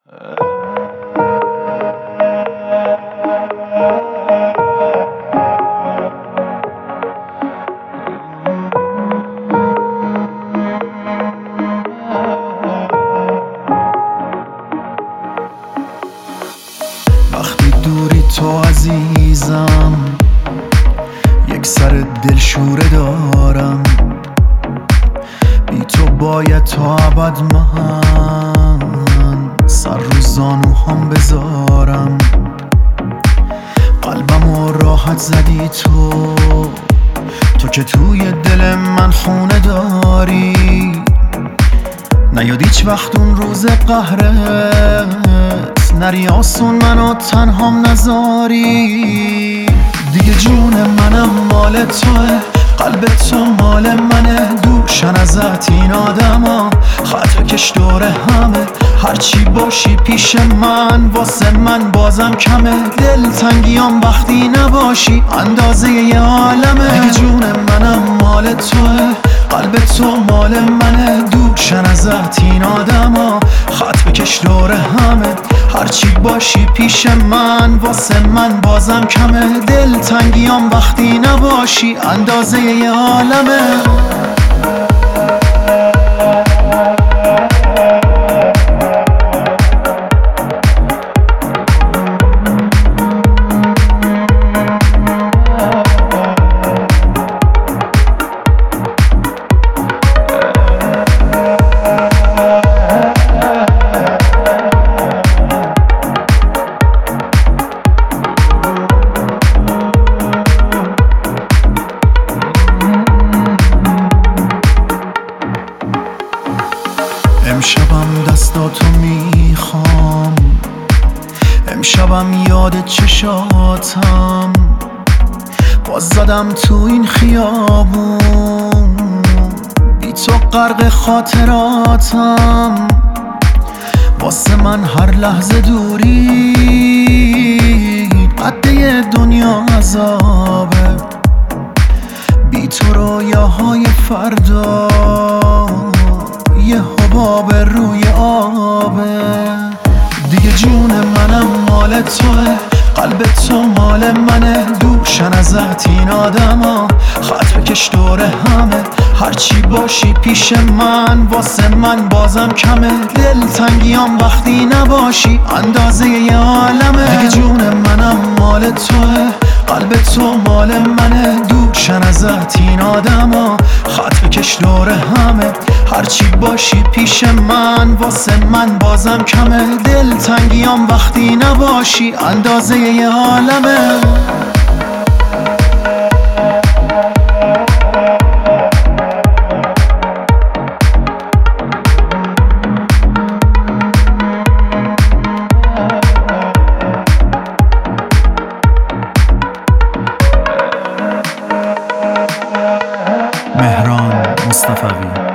وقتی دوری تو عزیزم، یک سر دلشوره دارم. بی تو باید تا ابد من سر رو زانوهام بذارم. قلبمو راحت زدی تو که توی دل من خونه داری. نیاد هیچ وقت اون روز قهرت، نری آسون منو تنهام نذاری. دیگه جون منم مال توه، قلب تو مال منه. دوشن ازت این آدما، خط بکش دور همه. هرچی باشی پیش من واسه من بازم کمه. دلتنگیام وقتی نباشی اندازه یه عالمه. دیگه جون منم مال توه، قلب تو مال منه. دوشن ازت این آدما، خط بکش دور همه. هرچی باشی پیش من واسه من بازم کمه. دلتنگیام وقتی نباشی اندازه یه عالمه. امشبم دستاتو میخوام، امشبم یاد چشاتم. باز زدم تو این خیابون، بی تو غرق خاطراتم. واسه من هر لحظه دوری قده دنیا عذابه. بی تو رویاهای فردا یه حباب روی آبه. دیگه جون منم مال توه، قلب تو مال منه. دوشن ازت این آدما، خط بکش دور همه. هرچی باشی پیش من واسه من بازم کمه. دلتنگیام وقتی نباشی اندازه یه عالمه. دیگه جون منم مال توه، قلب تو مال منه. دوشن ازت این آدما، خط بکش دور همه. هرچی باشی پیش من واسه من بازم کمه. دلتنگیام وقتی نباشی اندازه یه عالمه. مهران مصطفوی.